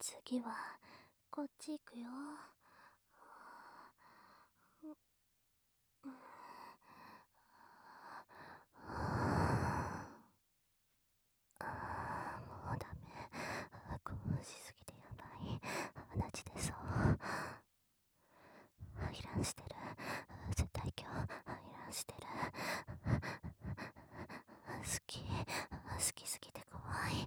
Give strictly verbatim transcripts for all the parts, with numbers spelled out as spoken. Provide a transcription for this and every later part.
次はこっち行くよ。もうダメ。興奮しすぎてやばい。マジでそう。イランしてる。絶対今日イランしてる。好き好きすぎて怖い。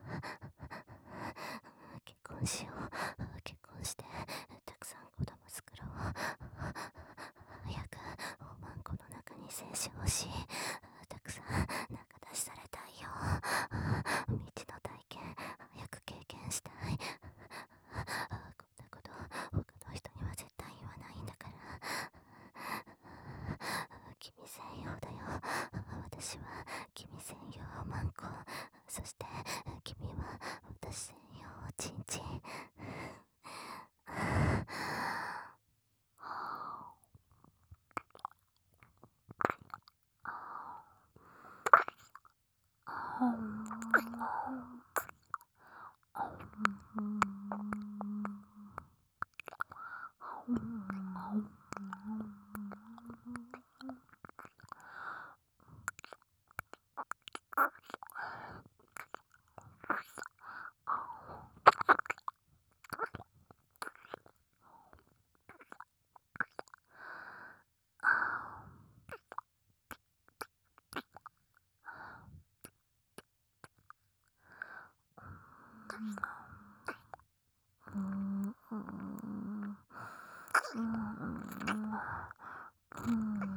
結婚しよう。結婚してたくさん子供作ろう。早くおまんこの中に精子欲しい。たくさん中出しされたいよ。未知の体験早く経験したい。こんなこと他の人には絶対言わないんだから。君専用だよ。私は君専用マンコ。そして君は私専用チンチン。うん